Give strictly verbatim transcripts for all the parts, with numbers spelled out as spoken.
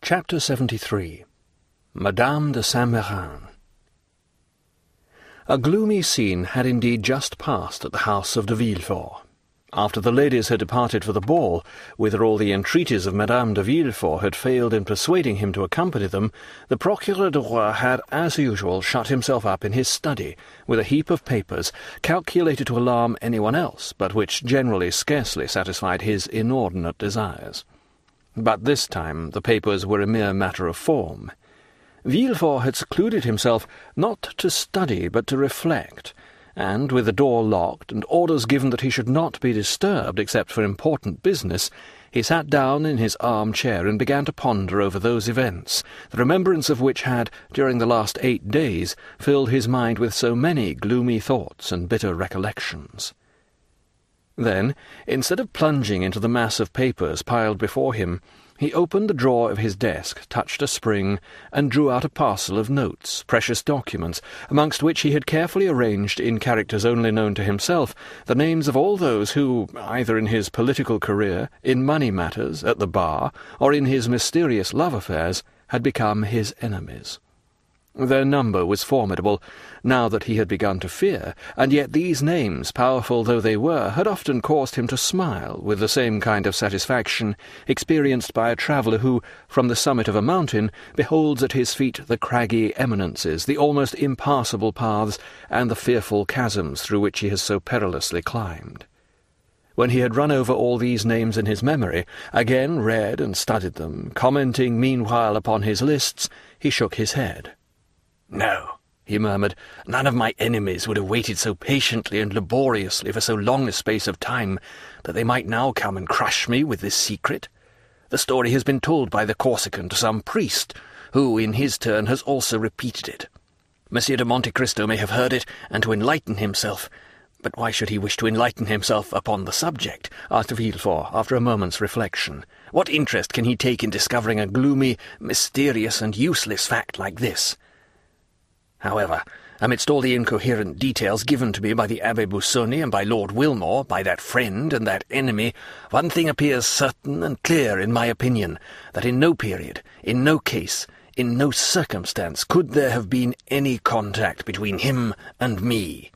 Chapter seventy-three. Madame de Saint-Méran. A gloomy scene had indeed just passed at the house of de Villefort. After the ladies had departed for the ball, whither all the entreaties of Madame de Villefort had failed in persuading him to accompany them, the Procureur du Roi had, as usual, shut himself up in his study, with a heap of papers, calculated to alarm anyone else, but which generally scarcely satisfied his inordinate desires. But this time the papers were a mere matter of form. Villefort had secluded himself not to study but to reflect, and, with the door locked and orders given that he should not be disturbed except for important business, he sat down in his arm-chair and began to ponder over those events, the remembrance of which had, during the last eight days, filled his mind with so many gloomy thoughts and bitter recollections. Then, instead of plunging into the mass of papers piled before him, he opened the drawer of his desk, touched a spring, and drew out a parcel of notes, precious documents, amongst which he had carefully arranged, in characters only known to himself, the names of all those who, either in his political career, in money matters, at the bar, or in his mysterious love affairs, had become his enemies. Their number was formidable, now that he had begun to fear, and yet these names, powerful though they were, had often caused him to smile with the same kind of satisfaction experienced by a traveller who, from the summit of a mountain, beholds at his feet the craggy eminences, the almost impassable paths, and the fearful chasms through which he has so perilously climbed. When he had run over all these names in his memory, again read and studied them, commenting meanwhile upon his lists, he shook his head. "No," he murmured, "none of my enemies would have waited so patiently and laboriously for so long a space of time that they might now come and crush me with this secret. The story has been told by the Corsican to some priest, who, in his turn, has also repeated it. Monsieur de Monte Cristo may have heard it, and to enlighten himself— But why should he wish to enlighten himself upon the subject?" asked Villefort, after a moment's reflection. "What interest can he take in discovering a gloomy, mysterious, and useless fact like this? However, amidst all the incoherent details given to me by the Abbé Busoni and by Lord Wilmore, by that friend and that enemy, one thing appears certain and clear in my opinion, that in no period, in no case, in no circumstance could there have been any contact between him and me."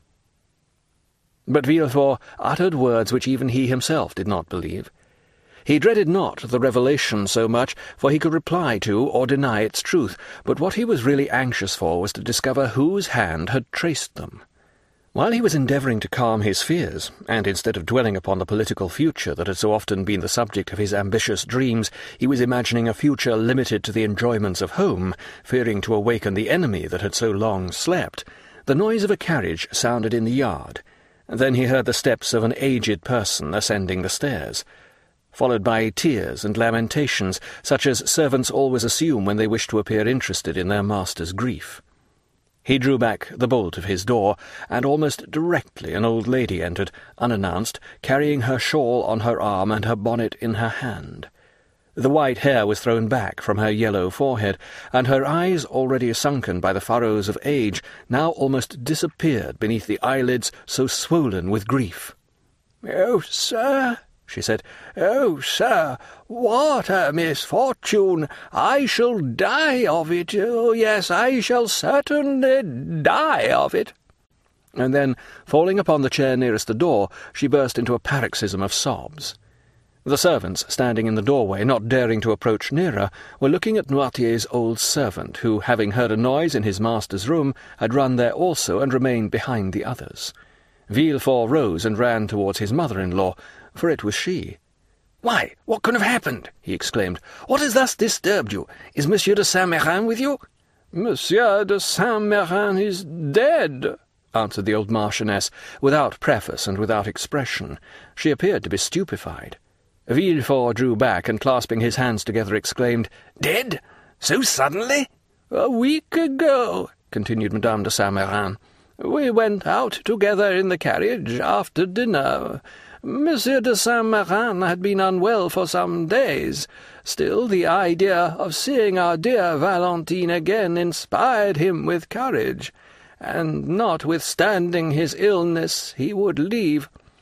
But Villefort uttered words which even he himself did not believe. He dreaded not the revelation so much, for he could reply to or deny its truth, but what he was really anxious for was to discover whose hand had traced them. While he was endeavouring to calm his fears, and instead of dwelling upon the political future that had so often been the subject of his ambitious dreams, he was imagining a future limited to the enjoyments of home, fearing to awaken the enemy that had so long slept, the noise of a carriage sounded in the yard. Then he heard the steps of an aged person ascending the stairs, followed by tears and lamentations, such as servants always assume when they wish to appear interested in their master's grief. He drew back the bolt of his door, and almost directly an old lady entered, unannounced, carrying her shawl on her arm and her bonnet in her hand. The white hair was thrown back from her yellow forehead, and her eyes, already sunken by the furrows of age, now almost disappeared beneath the eyelids so swollen with grief. "Oh, sir," she said, "oh, sir, what a misfortune! I shall die of it. Oh, yes, I shall certainly die of it." And then, falling upon the chair nearest the door, she burst into a paroxysm of sobs. The servants, standing in the doorway, not daring to approach nearer, were looking at Noirtier's old servant, who, having heard a noise in his master's room, had run there also and remained behind the others. Villefort rose and ran towards his mother-in-law, for it was she. "Why, what can have happened?" he exclaimed. "What has thus disturbed you? Is Monsieur de Saint-Méran with you?" "Monsieur de Saint-Méran is dead," answered the old Marchioness, without preface and without expression. She appeared to be stupefied. Villefort drew back, and clasping his hands together, exclaimed, "Dead? So suddenly?" "A week ago," continued Madame de Saint-Méran. "We went out together in the carriage after dinner. Monsieur de Saint-Méran had been unwell for some days. Still, the idea of seeing our dear Valentine again inspired him with courage, and notwithstanding his illness he would leave.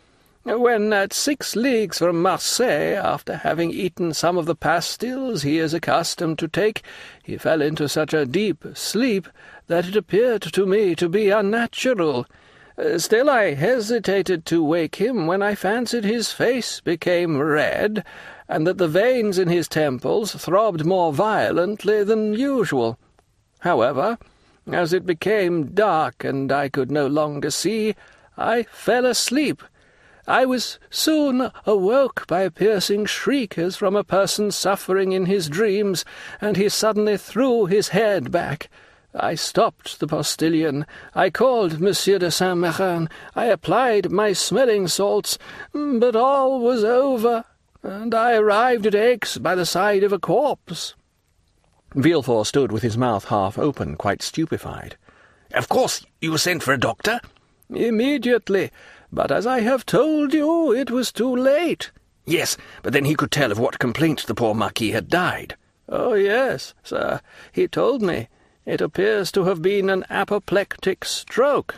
When at six leagues from Marseilles, after having eaten some of the pastilles he is accustomed to take, he fell into such a deep sleep that it appeared to me to be unnatural. Still I hesitated to wake him when I fancied his face became red, and that the veins in his temples throbbed more violently than usual. However, as it became dark and I could no longer see, I fell asleep. I was soon awoke by a piercing shriek as from a person suffering in his dreams, and he suddenly threw his head back. I stopped the postilion. I called Monsieur de Saint-Méran. I applied my smelling salts, but all was over, and I arrived at Aix by the side of a corpse." Villefort stood with his mouth half open, quite stupefied. "Of course you sent for a doctor?" "Immediately. But as I have told you, it was too late." "Yes, but then he could tell of what complaint the poor Marquis had died." "Oh, yes, sir, he told me. It appears to have been an apoplectic stroke."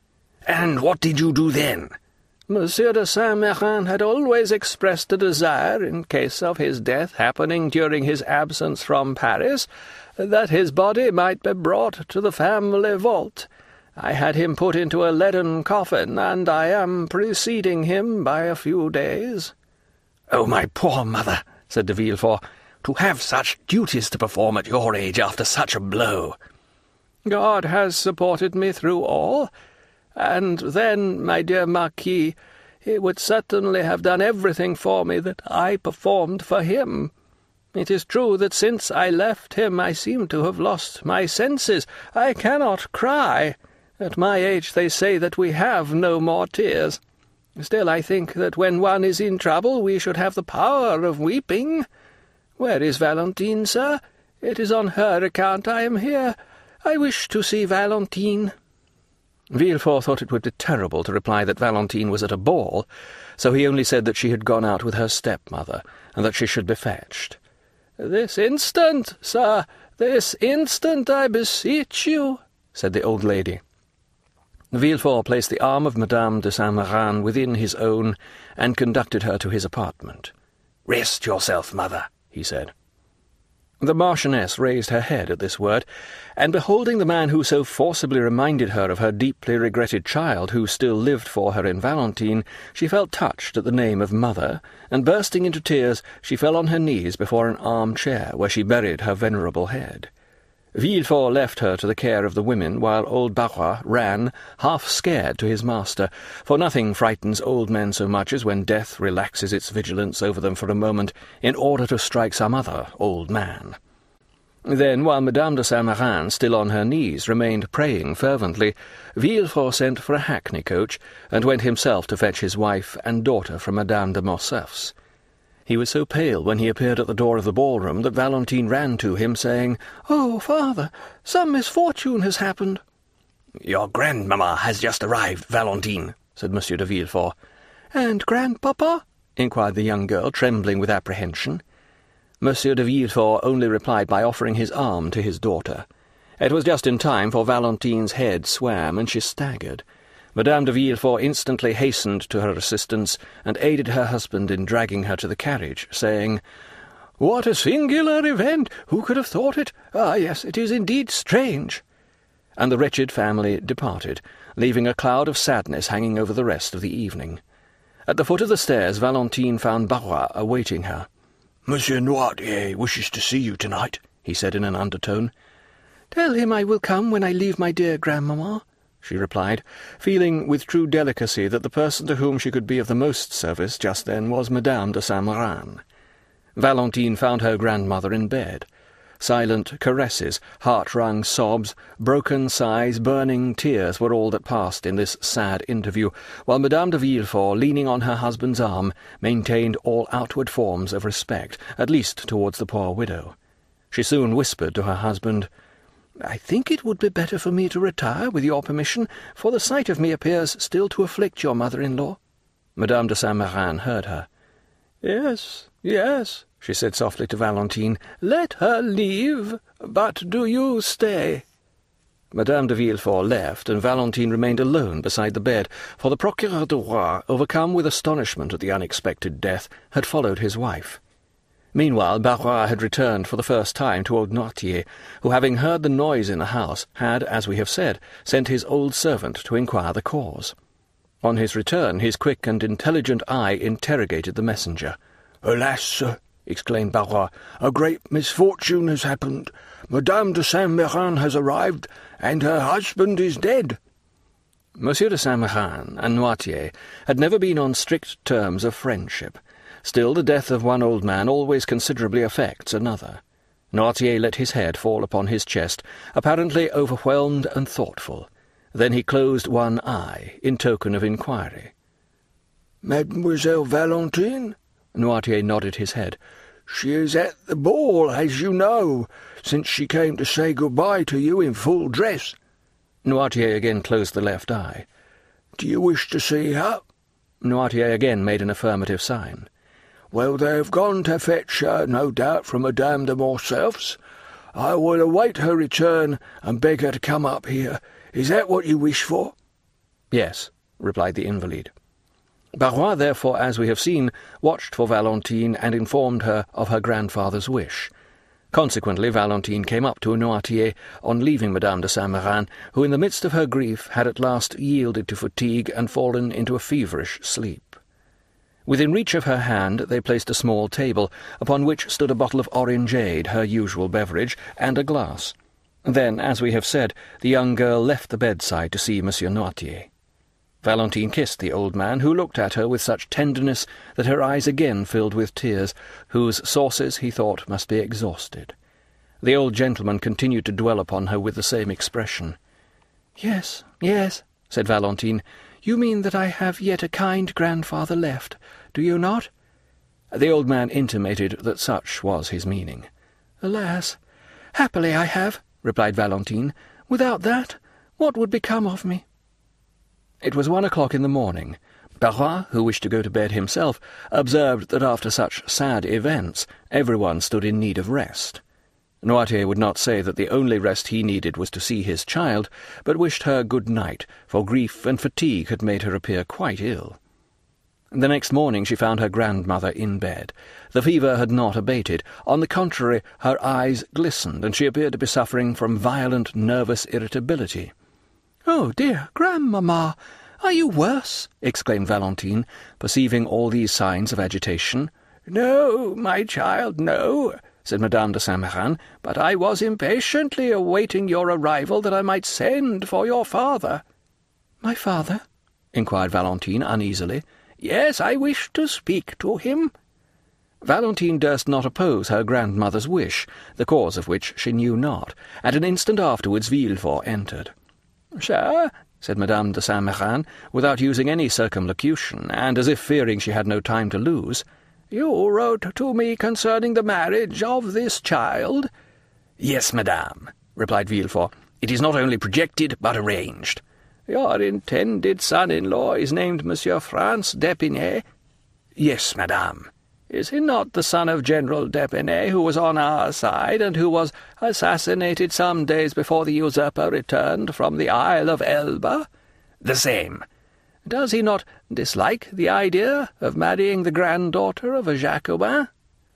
"And what did you do then?" Monsieur de Saint-Méran had always expressed a desire, in case of his death happening during his absence from Paris, that his body might be brought to the family vault. I had him put into a leaden coffin, and I am preceding him by a few days." "Oh, my poor mother," said de Villefort, "to have such duties to perform at your age after such a blow." "God has supported me through all. And then, my dear Marquis, he would certainly have done everything for me that I performed for him. It is true that since I left him I seem to have lost my senses. I cannot cry. At my age they say that we have no more tears. Still, I think that when one is in trouble we should have the power of weeping. Where is Valentine, sir? It is on her account I am here. I wish to see Valentine." Villefort thought it would be terrible to reply that Valentine was at a ball, so he only said that she had gone out with her stepmother, and that she should be fetched. "This instant, sir, this instant, I beseech you," said the old lady. Villefort placed the arm of Madame de Saint-Méran within his own, and conducted her to his apartment. "Rest yourself, mother," he said. The Marchioness raised her head at this word, and beholding the man who so forcibly reminded her of her deeply regretted child who still lived for her in Valentine, she felt touched at the name of mother, and bursting into tears, she fell on her knees before an arm-chair, where she buried her venerable head. Villefort left her to the care of the women, while old Barrois ran, half-scared, to his master, for nothing frightens old men so much as when death relaxes its vigilance over them for a moment, in order to strike some other old man. Then, while Madame de Saint-Méran, still on her knees, remained praying fervently, Villefort sent for a hackney coach, and went himself to fetch his wife and daughter from Madame de Morcerf's. He was so pale when he appeared at the door of the ballroom that Valentine ran to him, saying, "Oh, father, some misfortune has happened." "Your grandmamma has just arrived, Valentine," said Monsieur de Villefort. "And grandpapa?" inquired the young girl, trembling with apprehension. Monsieur de Villefort only replied by offering his arm to his daughter. It was just in time, for Valentine's head swam, and she staggered. Madame de Villefort instantly hastened to her assistance, and aided her husband in dragging her to the carriage, saying, "What a singular event! Who could have thought it? Ah, yes, it is indeed strange." And the wretched family departed, leaving a cloud of sadness hanging over the rest of the evening. At the foot of the stairs Valentine found Barrois awaiting her. "Monsieur Noirtier wishes to see you tonight," he said in an undertone. "Tell him I will come when I leave my dear grandmamma," she replied, feeling with true delicacy that the person to whom she could be of the most service just then was Madame de Saint-Méran. Valentine found her grandmother in bed. Silent caresses, heart-wrung sobs, broken sighs, burning tears were all that passed in this sad interview, while Madame de Villefort, leaning on her husband's arm, maintained all outward forms of respect, at least towards the poor widow. She soon whispered to her husband, "I think it would be better for me to retire, with your permission, for the sight of me appears still to afflict your mother-in-law." Madame de Saint-Méran heard her. "Yes, yes," she said softly to Valentine, "let her leave, but do you stay." Madame de Villefort left, and Valentine remained alone beside the bed, for the Procureur du Roi, overcome with astonishment at the unexpected death, had followed his wife. Meanwhile, Barrois had returned for the first time to old Noirtier, who, having heard the noise in the house, had, as we have said, sent his old servant to inquire the cause. On his return, his quick and intelligent eye interrogated the messenger. "Alas, sir," exclaimed Barrois, "a great misfortune has happened. Madame de Saint-Méran has arrived, and her husband is dead." Monsieur de Saint-Méran and Noirtier had never been on strict terms of friendship. Still, the death of one old man always considerably affects another. Noirtier let his head fall upon his chest, apparently overwhelmed and thoughtful. Then he closed one eye, in token of inquiry. "Mademoiselle Valentine?" Noirtier nodded his head. "She is at the ball, as you know, since she came to say good-bye to you in full dress." Noirtier again closed the left eye. "Do you wish to see her?" Noirtier again made an affirmative sign. "Well, they have gone to fetch her, no doubt, from Madame de Morcerf's. I will await her return and beg her to come up here. Is that what you wish for?" "Yes," replied the invalid. Barrois, therefore, as we have seen, watched for Valentine and informed her of her grandfather's wish. Consequently, Valentine came up to Noirtier on leaving Madame de Saint-Méran, who in the midst of her grief had at last yielded to fatigue and fallen into a feverish sleep. Within reach of her hand they placed a small table, upon which stood a bottle of orangeade, her usual beverage, and a glass. Then, as we have said, the young girl left the bedside to see Monsieur Noirtier. Valentine kissed the old man, who looked at her with such tenderness that her eyes again filled with tears, whose sources, he thought, must be exhausted. The old gentleman continued to dwell upon her with the same expression. "Yes, yes," said Valentine, "you mean that I have yet a kind grandfather left, do you not?" The old man intimated that such was his meaning. "Alas, happily I have," replied Valentine. "Without that, what would become of me?" It was one o'clock in the morning. Barrois, who wished to go to bed himself, observed that after such sad events everyone stood in need of rest. Noirtier would not say that the only rest he needed was to see his child, but wished her good night, for grief and fatigue had made her appear quite ill. The next morning she found her grandmother in bed. The fever had not abated. On the contrary, her eyes glistened, and she appeared to be suffering from violent nervous irritability. "Oh, dear, grandmamma, are you worse?" exclaimed Valentine, perceiving all these signs of agitation. "No, my child, no," said Madame de Saint-Méran, "but I was impatiently awaiting your arrival that I might send for your father." "My father?" inquired Valentine uneasily. "Yes, I wish to speak to him." Valentine durst not oppose her grandmother's wish, the cause of which she knew not, and an instant afterwards Villefort entered. "Sir," said Madame de Saint-Méran, without using any circumlocution, and as if fearing she had no time to lose, "you wrote to me concerning the marriage of this child?" "Yes, madame," replied Villefort. "It is not only projected, but arranged." "Your intended son-in-law is named Monsieur Franz d'Épinay?" "Yes, madame." "Is he not the son of General d'Épinay, who was on our side, and who was assassinated some days before the usurper returned from the Isle of Elba?" "The same." "Does he not dislike the idea of marrying the granddaughter of a Jacobin?"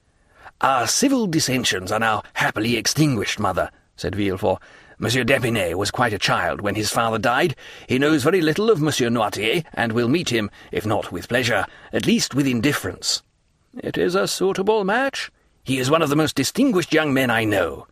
"Our civil dissensions are now happily extinguished, mother," said Villefort. "Monsieur d'Épinay was quite a child when his father died. He knows very little of Monsieur Noirtier, and will meet him, if not with pleasure, at least with indifference." "It is a suitable match?" "He is one of the most distinguished young men I know."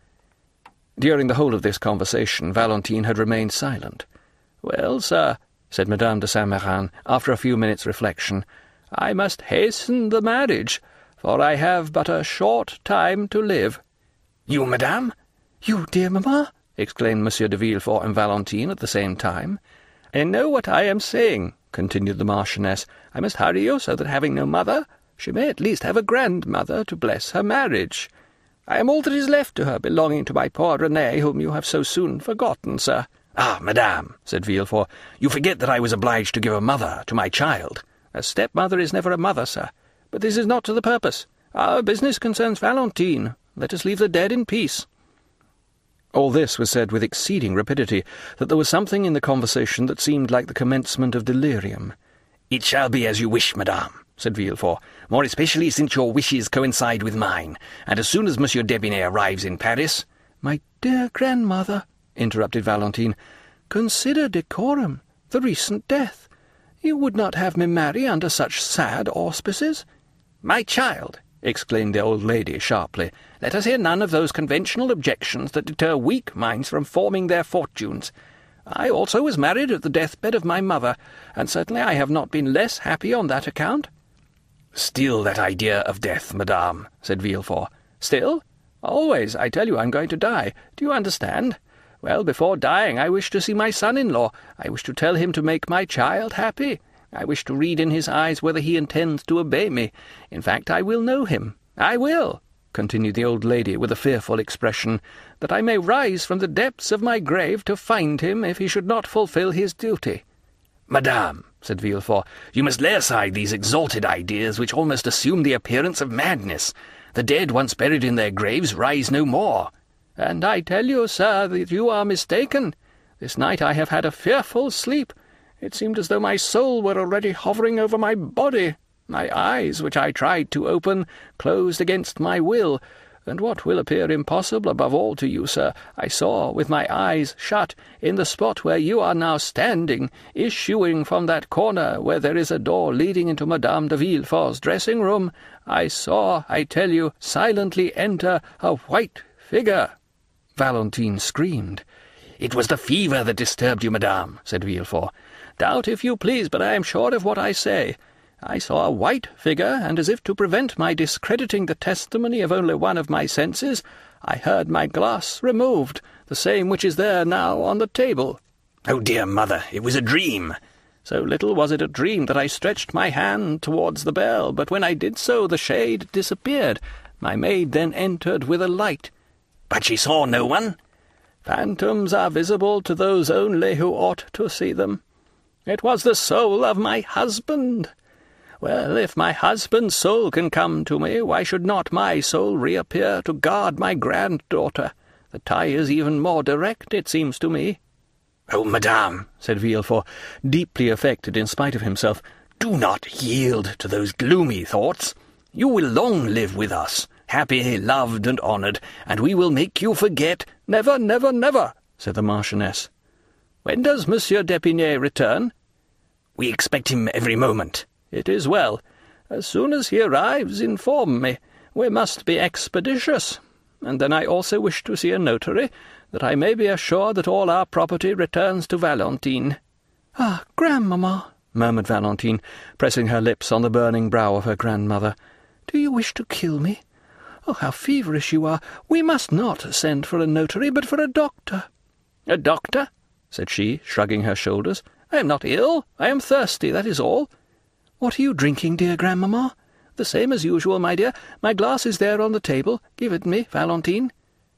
During the whole of this conversation Valentine had remained silent. "Well, sir," said Madame de Saint-Méran, after a few minutes' reflection, "I must hasten the marriage, for I have but a short time to live." "You, madame?" "You, dear mamma?" exclaimed Monsieur de Villefort and Valentine at the same time. "I know what I am saying," continued the Marchioness. "I must hurry you, so that having no mother, she may at least have a grandmother to bless her marriage. I am all that is left to her belonging to my poor Renée, whom you have so soon forgotten, sir." "Ah, madame," said Villefort, "you forget that I was obliged to give a mother to my child." "A stepmother is never a mother, sir. But this is not to the purpose. Our business concerns Valentine. Let us leave the dead in peace." All this was said with exceeding rapidity, that there was something in the conversation that seemed like the commencement of delirium. "It shall be as you wish, madame," said Villefort, "more especially since your wishes coincide with mine, and as soon as Monsieur d'Épinay arrives in Paris—" "My dear grandmother," interrupted Valentine, "consider decorum, the recent death. You would not have me marry under such sad auspices?" "My child," exclaimed the old lady sharply, "let us hear none of those conventional objections that deter weak minds from forming their fortunes. I also was married at the deathbed of my mother, and certainly I have not been less happy on that account." "Still that idea of death, madame," said Villefort. "Still? Always. I tell you I'm going to die. Do you understand? Well, before dying I wish to see my son-in-law. I wish to tell him to make my child happy. I wish to read in his eyes whether he intends to obey me. In fact, I will know him. I will," continued the old lady with a fearful expression, "that I may rise from the depths of my grave to find him if he should not fulfil his duty." "Madame," said Villefort, "you must lay aside these exalted ideas which almost assume the appearance of madness. The dead once buried in their graves rise no more." "And I tell you, sir, that you are mistaken. This night I have had a fearful sleep. It seemed as though my soul were already hovering over my body. My eyes, which I tried to open, closed against my will, and what will appear impossible above all to you, sir, I saw, with my eyes shut, in the spot where you are now standing, issuing from that corner where there is a door leading into Madame de Villefort's dressing-room, I saw, I tell you, silently enter a white figure." Valentine screamed. "It was the fever that disturbed you, madame," said Villefort. "Doubt if you please, but I am sure of what I say. I saw a white figure, and as if to prevent my discrediting the testimony of only one of my senses, I heard my glass removed, the same which is there now on the table." "Oh, dear mother, it was a dream." "So little was it a dream that I stretched my hand towards the bell, but when I did so the shade disappeared. My maid then entered with a light." "But she saw no one?" "Phantoms are visible to those only who ought to see them. It was the soul of my husband. Well, if my husband's soul can come to me, why should not my soul reappear to guard my granddaughter? The tie is even more direct, it seems to me." "Oh, madame," said Villefort, deeply affected in spite of himself, "do not yield to those gloomy thoughts. You will long live with us, happy, loved, and honoured, and we will make you forget—" "Never, never, never," said the Marchioness. "When does Monsieur d'Épinay return?" "We expect him every moment." "It is well. As soon as he arrives, inform me. We must be expeditious. And then I also wish to see a notary, that I may be assured that all our property returns to Valentine." "Ah, grandmamma," murmured Valentine, pressing her lips on the burning brow of her grandmother, "do you wish to kill me? Oh, how feverish you are! We must not send for a notary, but for a doctor." "A doctor?" said she, shrugging her shoulders. "I am not ill. I am thirsty, that is all." "What are you drinking, dear grandmamma?" "The same as usual, my dear. My glass is there on the table. Give it me, Valentine."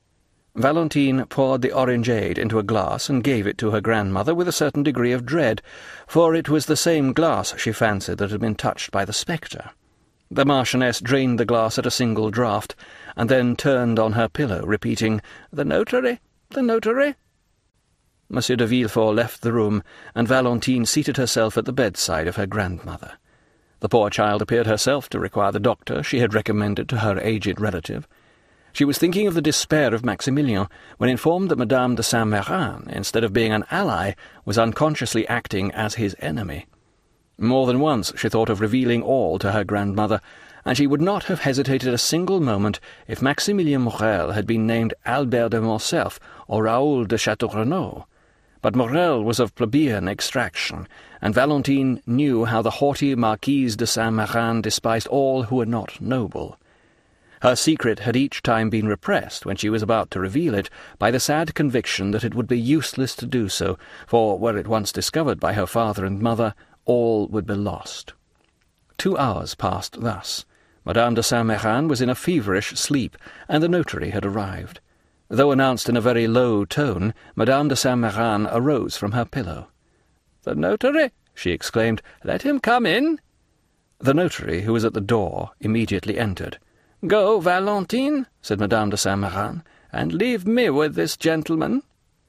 Valentine poured the orangeade into a glass and gave it to her grandmother with a certain degree of dread, for it was the same glass, she fancied, that had been touched by the spectre. The Marchioness drained the glass at a single draught, and then turned on her pillow, repeating, "The notary, the notary." Monsieur de Villefort left the room, and Valentine seated herself at the bedside of her grandmother. The poor child appeared herself to require the doctor she had recommended to her aged relative. She was thinking of the despair of Maximilien, when informed that Madame de Saint-Méran, instead of being an ally, was unconsciously acting as his enemy. More than once she thought of revealing all to her grandmother, and she would not have hesitated a single moment if Maximilien Morrel had been named Albert de Morcerf or Raoul de Château-Renaud. But Morrel was of plebeian extraction, and Valentine knew how the haughty Marquise de Saint-Méran despised all who were not noble. Her secret had each time been repressed, when she was about to reveal it, by the sad conviction that it would be useless to do so, for were it once discovered by her father and mother, all would be lost. Two hours passed thus. Madame de Saint-Méran was in a feverish sleep, and the notary had arrived. Though announced in a very low tone, Madame de Saint-Méran arose from her pillow. "The notary!" she exclaimed. "Let him come in." The notary, who was at the door, immediately entered. "Go, Valentine," said Madame de Saint-Méran, and leave me with this gentleman."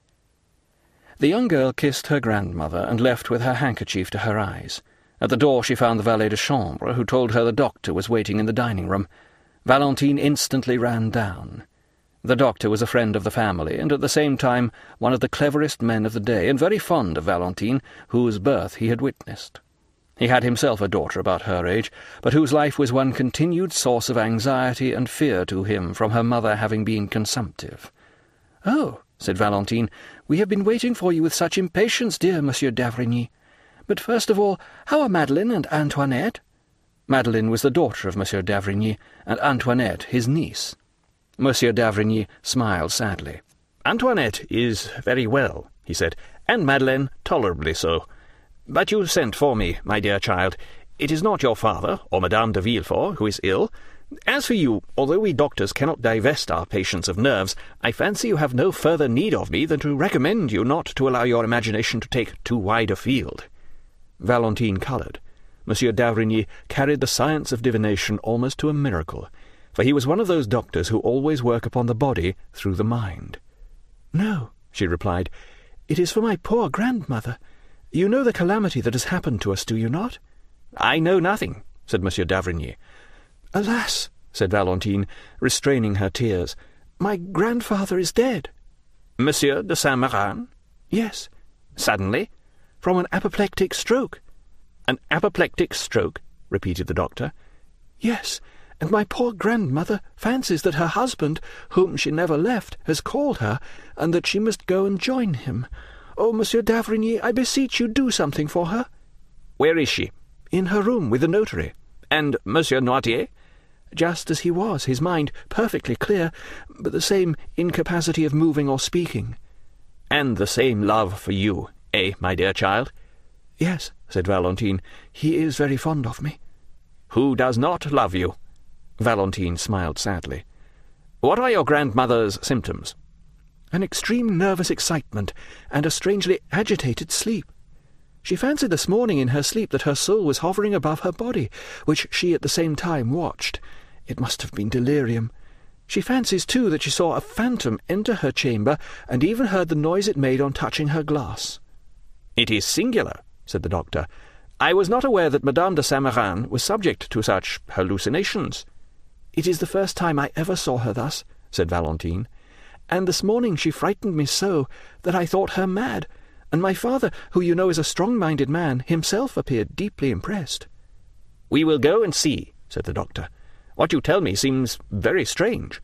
The young girl kissed her grandmother and left with her handkerchief to her eyes. At the door she found the valet de chambre, who told her the doctor was waiting in the dining-room. Valentine instantly ran down. The doctor was a friend of the family, and at the same time one of the cleverest men of the day, and very fond of Valentine, whose birth he had witnessed. He had himself a daughter about her age, but whose life was one continued source of anxiety and fear to him from her mother having been consumptive. "Oh," said Valentine, "we have been waiting for you with such impatience, dear Monsieur d'Avrigny. But first of all, how are Madeleine and Antoinette?" Madeleine was the daughter of Monsieur d'Avrigny, and Antoinette his niece. Monsieur d'Avrigny smiled sadly. "Antoinette is very well," he said, "and Madeleine tolerably so. But you sent for me, my dear child. It is not your father, or Madame de Villefort, who is ill. As for you, although we doctors cannot divest our patients of nerves, I fancy you have no further need of me than to recommend you not to allow your imagination to take too wide a field." Valentine coloured. Monsieur d'Avrigny carried the science of divination almost to a miracle, for he was one of those doctors who always work upon the body through the mind. "No," she replied, "it is for my poor grandmother. You know the calamity that has happened to us, do you not?" "I know nothing," said Monsieur d'Avrigny. "Alas," said Valentine, restraining her tears, "my grandfather is dead." "Monsieur de Saint-Méran?" "Yes." "Suddenly?" "From an apoplectic stroke." "An apoplectic stroke?" repeated the doctor. "Yes, and my poor grandmother fancies that her husband, whom she never left, has called her, and that she must go and join him. Oh, Monsieur d'Avrigny, I beseech you, do something for her." "Where is she?" "In her room with the notary." "And Monsieur Noirtier?" "Just as he was, his mind perfectly clear, but the same incapacity of moving or speaking." "And the same love for you, eh, my dear child?" "Yes," said Valentine, "he is very fond of me." "Who does not love you?" Valentine smiled sadly. "What are your grandmother's symptoms?" "An extreme nervous excitement, and a strangely agitated sleep. She fancied this morning in her sleep that her soul was hovering above her body, which she at the same time watched. It must have been delirium. She fancies, too, that she saw a phantom enter her chamber, and even heard the noise it made on touching her glass." "It is singular," said the doctor. "I was not aware that Madame de Saint-Méran was subject to such hallucinations." "It is the first time I ever saw her thus," said Valentine, "and this morning she frightened me so that I thought her mad, and my father, who you know is a strong-minded man, himself appeared deeply impressed." "We will go and see," said the doctor. "What you tell me seems very strange."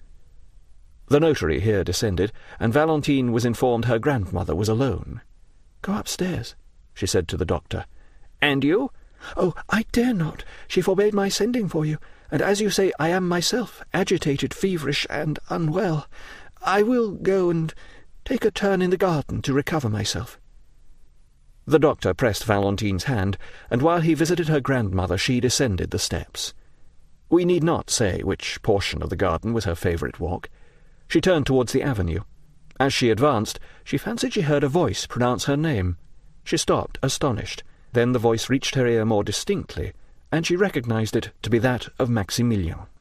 The notary here descended, and Valentine was informed her grandmother was alone. "Go upstairs," she said to the doctor. "And you?" "Oh, I dare not. She forbade my sending for you, and as you say, I am myself agitated, feverish, and unwell. I will go and take a turn in the garden to recover myself." The doctor pressed Valentine's hand, and while he visited her grandmother she descended the steps. We need not say which portion of the garden was her favourite walk. She turned towards the avenue. As she advanced, she fancied she heard a voice pronounce her name. She stopped, astonished. Then the voice reached her ear more distinctly, and she recognized it to be that of Maximilien.